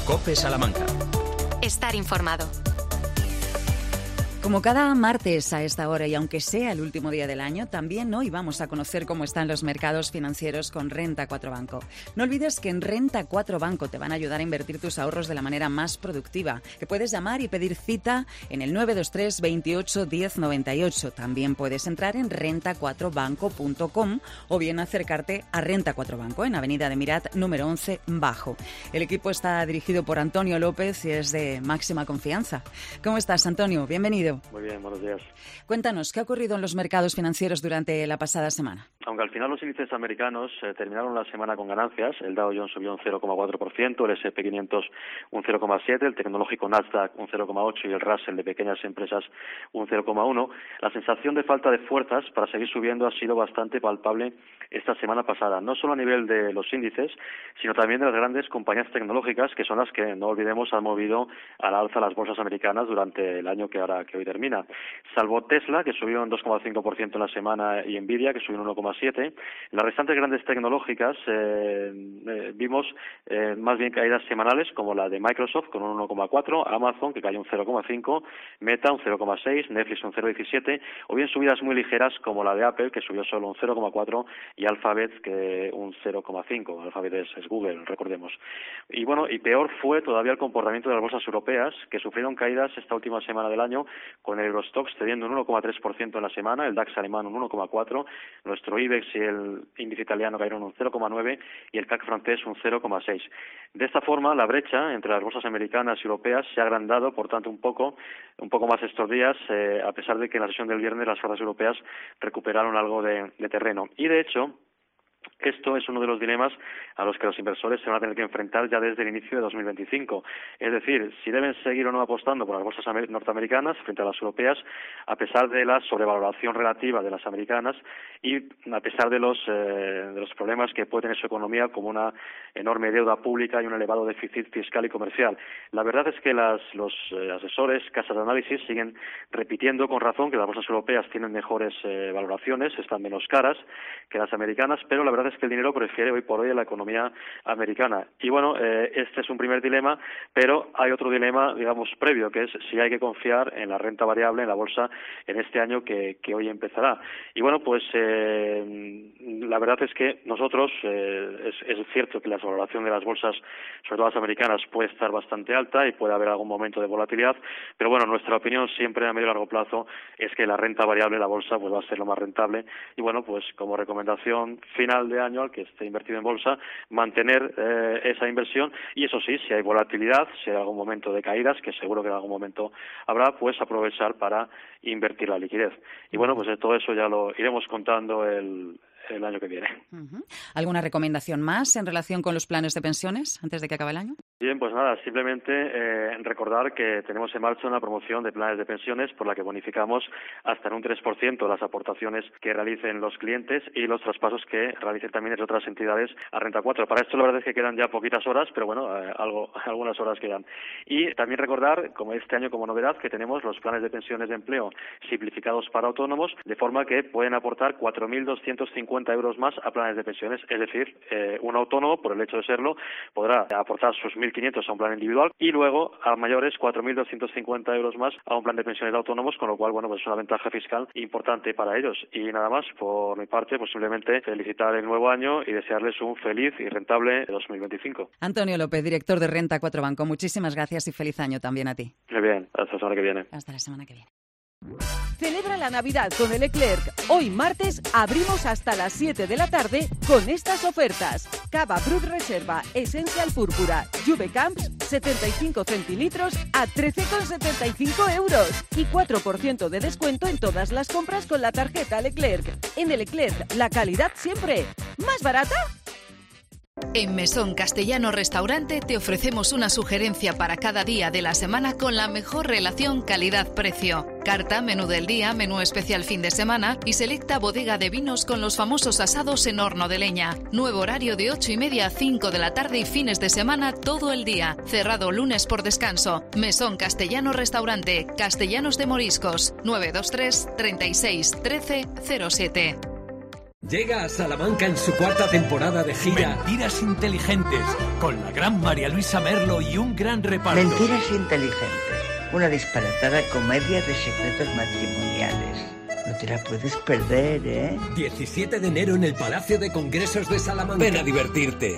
COPE Salamanca. Estar informado. Como cada martes a esta hora, y aunque sea el último día del año, también hoy vamos a conocer cómo están los mercados financieros con Renta 4 Banco. No olvides que en Renta 4 Banco te van a ayudar a invertir tus ahorros de la manera más productiva, que puedes llamar y pedir cita en el 923 28 10 98. También puedes entrar en renta4banco.com o bien acercarte a Renta 4 Banco en Avenida de Mirat, número 11, Bajo. El equipo está dirigido por Antonio López y es de máxima confianza. ¿Cómo estás, Antonio? Bienvenido. Muy bien, buenos días. Cuéntanos, ¿qué ha ocurrido en los mercados financieros durante la pasada semana? Aunque al final los índices americanos terminaron la semana con ganancias, el Dow Jones subió un 0,4%, el S&P 500 un 0,7%, el tecnológico Nasdaq un 0,8% y el Russell de pequeñas empresas un 0,1%. La sensación de falta de fuerzas para seguir subiendo ha sido bastante palpable esta semana pasada, no solo a nivel de los índices, sino también de las grandes compañías tecnológicas, que son las que, no olvidemos, han movido a la alza las bolsas americanas durante el año que hoy termina. Salvo Tesla, que subió un 2,5% en la semana, y Nvidia, que subió un 1,7%. Las restantes grandes tecnológicas vimos más bien caídas semanales, como la de Microsoft, con un 1,4%, Amazon, que cayó un 0,5%, Meta un 0,6%, Netflix un 0,17%, o bien subidas muy ligeras, como la de Apple, que subió solo un 0,4%, y Alphabet, que un 0,5%. Alphabet es Google, recordemos. Y bueno, y peor fue todavía el comportamiento de las bolsas europeas, que sufrieron caídas esta última semana del año, con el Eurostoxx cediendo un 1,3% en la semana, el DAX alemán un 1,4%, nuestro IBEX y el índice italiano cayeron un 0,9% y el CAC francés un 0,6%. De esta forma, la brecha entre las bolsas americanas y europeas se ha agrandado, por tanto, un poco más estos días, a pesar de que en la sesión del viernes las fuerzas europeas recuperaron algo de terreno. Y, de hecho, esto es uno de los dilemas a los que los inversores se van a tener que enfrentar ya desde el inicio de 2025. Es decir, si deben seguir o no apostando por las bolsas norteamericanas frente a las europeas, a pesar de la sobrevaloración relativa de las americanas y a pesar de los problemas que puede tener su economía, como una enorme deuda pública y un elevado déficit fiscal y comercial. La verdad es que los asesores, casas de análisis, siguen repitiendo con razón que las bolsas europeas tienen mejores valoraciones, están menos caras que las americanas, pero la verdad es que el dinero prefiere hoy por hoy a la economía americana. Y bueno, este es un primer dilema, pero hay otro dilema, digamos, previo, que es si hay que confiar en la renta variable, en la bolsa, en este año que hoy empezará. Y bueno, pues la verdad es que nosotros, es cierto que la valoración de las bolsas, sobre todo las americanas, puede estar bastante alta y puede haber algún momento de volatilidad, pero bueno, nuestra opinión siempre a medio y largo plazo es que la renta variable, la bolsa, pues va a ser lo más rentable. Y bueno, pues como recomendación final de año al que esté invertido en bolsa, mantener esa inversión, y eso sí, si hay volatilidad, si hay algún momento de caídas, que seguro que en algún momento habrá, pues aprovechar para invertir la liquidez. Y bueno, pues todo eso ya lo iremos contando el año que viene. ¿Alguna recomendación más en relación con los planes de pensiones antes de que acabe el año? Bien, pues nada, simplemente recordar que tenemos en marcha una promoción de planes de pensiones por la que bonificamos hasta en un 3% las aportaciones que realicen los clientes y los traspasos que realicen también desde otras entidades a Renta 4. Para esto la verdad es que quedan ya poquitas horas, pero bueno, algunas horas quedan. Y también recordar, como este año como novedad, que tenemos los planes de pensiones de empleo simplificados para autónomos, de forma que pueden aportar 4.250 euros más a planes de pensiones. Es decir, un autónomo, por el hecho de serlo, podrá aportar sus 1.500 a un plan individual y luego a mayores 4.250 euros más a un plan de pensiones de autónomos, con lo cual, bueno, pues es una ventaja fiscal importante para ellos. Y nada más, por mi parte, pues simplemente felicitar el nuevo año y desearles un feliz y rentable 2025. Antonio López, director de Renta 4 Banco, muchísimas gracias y feliz año también a ti. Muy bien, hasta la semana que viene. Hasta la semana que viene. Celebra la Navidad con el Leclerc. Hoy martes abrimos hasta las 7 de la tarde con estas ofertas. Cava Brut Reserva Essential Púrpura Juve Camps 75 centilitros a 13,75 euros y 4% de descuento en todas las compras con la tarjeta Leclerc. En el Leclerc, la calidad siempre. ¿Más barata? En Mesón Castellano Restaurante te ofrecemos una sugerencia para cada día de la semana con la mejor relación calidad-precio. Carta, menú del día, menú especial fin de semana y selecta bodega de vinos con los famosos asados en horno de leña. Nuevo horario de 8:30 a 5 de la tarde y fines de semana todo el día. Cerrado lunes por descanso. Mesón Castellano Restaurante, Castellanos de Moriscos, 923 36 13 07. Llega a Salamanca en su 4ª temporada de gira Mentiras Inteligentes, con la gran María Luisa Merlo y un gran reparto. Mentiras Inteligentes, una disparatada comedia de secretos matrimoniales. No te la puedes perder, ¿eh? 17 de enero en el Palacio de Congresos de Salamanca. Ven a divertirte.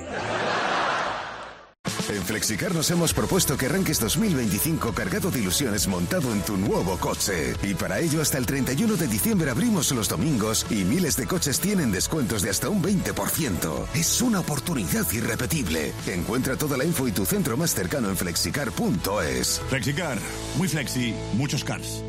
En Flexicar nos hemos propuesto que arranques 2025 cargado de ilusiones montado en tu nuevo coche. Y para ello, hasta el 31 de diciembre abrimos los domingos y miles de coches tienen descuentos de hasta un 20%. Es una oportunidad irrepetible. Encuentra toda la info y tu centro más cercano en flexicar.es. Flexicar, muy flexi, muchos cars.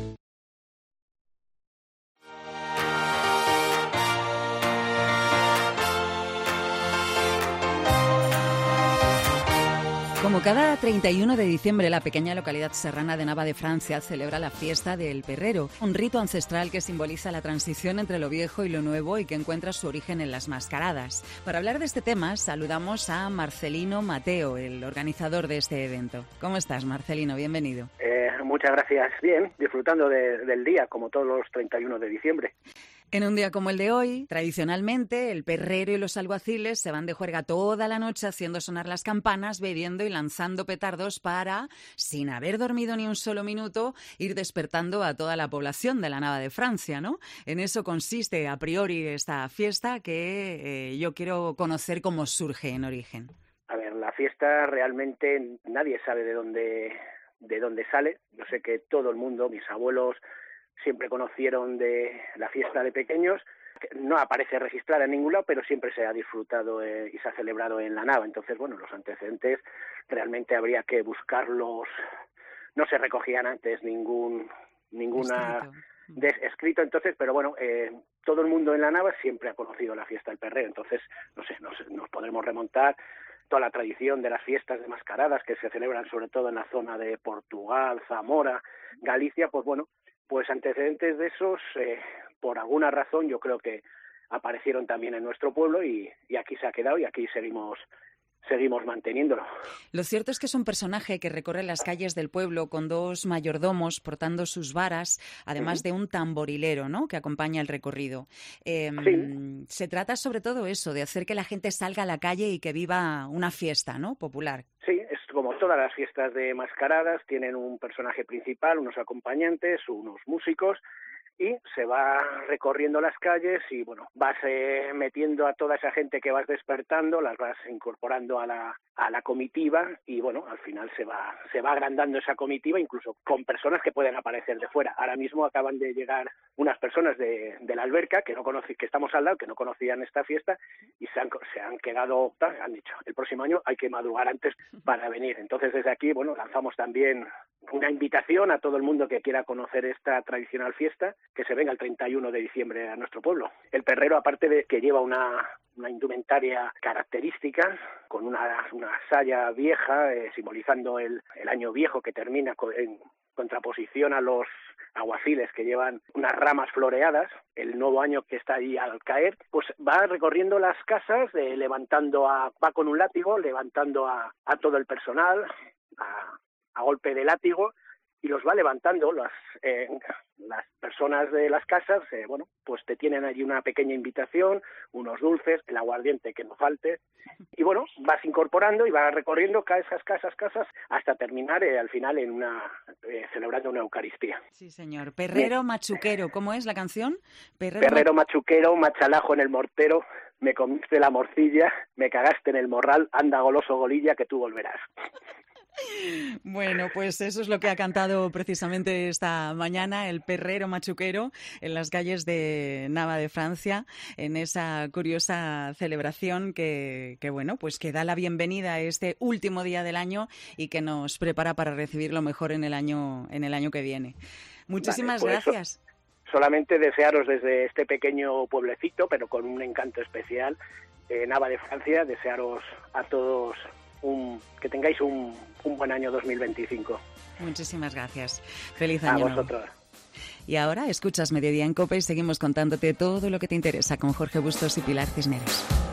Como cada 31 de diciembre, la pequeña localidad serrana de Nava de Francia celebra la fiesta del Perrero, un rito ancestral que simboliza la transición entre lo viejo y lo nuevo y que encuentra su origen en las mascaradas. Para hablar de este tema, saludamos a Marcelino Mateo, el organizador de este evento. ¿Cómo estás, Marcelino? Bienvenido. Muchas gracias. Bien, disfrutando del día, como todos los 31 de diciembre. En un día como el de hoy, tradicionalmente, el perrero y los alguaciles se van de juerga toda la noche haciendo sonar las campanas, bebiendo y lanzando petardos para, sin haber dormido ni un solo minuto, ir despertando a toda la población de la Nava de Francia, ¿no? En eso consiste, a priori, esta fiesta que yo quiero conocer cómo surge en origen. A ver, la fiesta realmente nadie sabe de dónde sale. Yo sé que todo el mundo, mis abuelos, siempre conocieron de la fiesta de pequeños. No aparece registrada en ningún lado, pero siempre se ha disfrutado y se ha celebrado en la Nava. Entonces, bueno, los antecedentes realmente habría que buscarlos. No se recogían antes ninguna escrito. Entonces, pero bueno, todo el mundo en la Nava siempre ha conocido la fiesta del Perrero. Entonces, no sé, nos podremos remontar toda la tradición de las fiestas de mascaradas que se celebran sobre todo en la zona de Portugal, Zamora, Galicia. Pues bueno, pues antecedentes de esos, por alguna razón, yo creo que aparecieron también en nuestro pueblo y aquí se ha quedado y aquí seguimos manteniéndolo. Lo cierto es que es un personaje que recorre las calles del pueblo con dos mayordomos portando sus varas, además de un tamborilero, ¿no?, que acompaña el recorrido. Sí. Se trata sobre todo eso, de hacer que la gente salga a la calle y que viva una fiesta, ¿no?, popular. Sí, es como todas las fiestas de mascaradas, tienen un personaje principal, unos acompañantes, unos músicos, y se va recorriendo las calles y, bueno, vas metiendo a toda esa gente que vas despertando, las vas incorporando a la comitiva y, bueno, al final se va agrandando esa comitiva, incluso con personas que pueden aparecer de fuera. Ahora mismo acaban de llegar unas personas de la alberca que estamos al lado, que no conocían esta fiesta y se han quedado, han dicho, el próximo año hay que madrugar antes para venir. Entonces, desde aquí, bueno, lanzamos también una invitación a todo el mundo que quiera conocer esta tradicional fiesta, que se venga el 31 de diciembre a nuestro pueblo. El perrero, aparte de que lleva una indumentaria característica, con una saya vieja, simbolizando el año viejo que termina en contraposición a los aguaciles que llevan unas ramas floreadas, el nuevo año que está ahí al caer, pues va recorriendo las casas, va con un látigo, levantando a todo el personal, a golpe de látigo, y los va levantando. Las personas de las casas, bueno, pues te tienen allí una pequeña invitación, unos dulces, el aguardiente que no falte, y bueno, vas incorporando y vas recorriendo casas, hasta terminar al final celebrando una Eucaristía. Sí, señor. Perrero machuquero, ¿cómo es la canción? Perrero machuquero, machalajo en el mortero, me comiste la morcilla, me cagaste en el morral, anda goloso golilla que tú volverás. Bueno, pues eso es lo que ha cantado precisamente esta mañana el perrero machuquero en las calles de Nava de Francia, en esa curiosa celebración que bueno, pues que da la bienvenida a este último día del año y que nos prepara para recibir lo mejor en el año que viene. Muchísimas gracias. Solamente desearos desde este pequeño pueblecito, pero con un encanto especial, Nava de Francia, desearos a todos que tengáis un buen año 2025. Muchísimas gracias. Feliz año. A vosotros. Y ahora escuchas Mediodía en COPE y seguimos contándote todo lo que te interesa con Jorge Bustos y Pilar Cisneros.